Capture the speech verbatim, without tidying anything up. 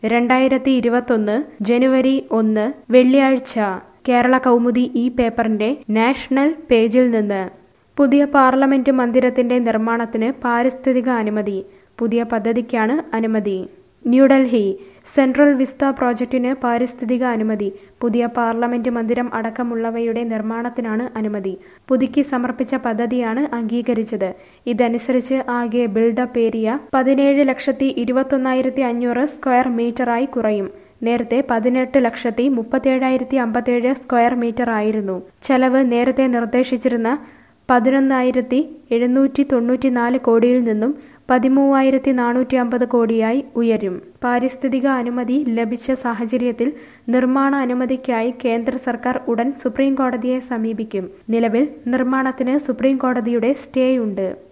രണ്ടായിരത്തി ഇരുപത്തൊന്ന് ജനുവരി ഒന്ന് വെള്ളിയാഴ്ച കേരള കൗമുദി ഈ പേപ്പറിന്റെ നാഷണൽ പേജിൽ നിന്ന് പുതിയ പാർലമെന്റ് മന്ദിരത്തിന്റെ നിർമ്മാണത്തിന് പാരിസ്ഥിതിക അനുമതി. പുതിയ പദ്ധതിക്കാണ് അനുമതി. ന്യൂഡൽഹി സെൻട്രൽ വിസ്ത പ്രോജക്റ്റിന് പാരിസ്ഥിതിക അനുമതി. പുതിയ പാർലമെന്റ് മന്ദിരം അടക്കമുള്ളവയുടെ നിർമ്മാണത്തിനാണ് അനുമതി. പുതുക്കി സമർപ്പിച്ച പദ്ധതിയാണ് അംഗീകരിച്ചത്. ഇതനുസരിച്ച് ആകെ ബിൽഡപ്പ് ഏരിയ പതിനേഴ് ലക്ഷത്തി ഇരുപത്തൊന്നായിരത്തി അഞ്ഞൂറ് സ്ക്വയർ മീറ്ററായി കുറയും. നേരത്തെ പതിനെട്ട് ലക്ഷത്തി മുപ്പത്തേഴായിരത്തി അമ്പത്തേഴ് സ്ക്വയർ മീറ്റർ ആയിരുന്നു. ചെലവ് നേരത്തെ നിർദ്ദേശിച്ചിരുന്ന പതിനൊന്നായിരത്തി എഴുന്നൂറ്റി തൊണ്ണൂറ്റി നാല് കോടിയിൽ നിന്നും പതിമൂവായിരത്തി നാനൂറ്റി അമ്പത് കോടിയായി ഉയരും. പാരിസ്ഥിതിക അനുമതി ലഭിച്ച സാഹചര്യത്തിൽ നിർമ്മാണ അനുമതിക്കായി കേന്ദ്ര സർക്കാർ ഉടൻ സുപ്രീം കോടതിയെ സമീപിക്കും. നിലവിൽ നിർമ്മാണത്തിന് സുപ്രീം കോടതിയുടെ സ്റ്റേയുണ്ട്.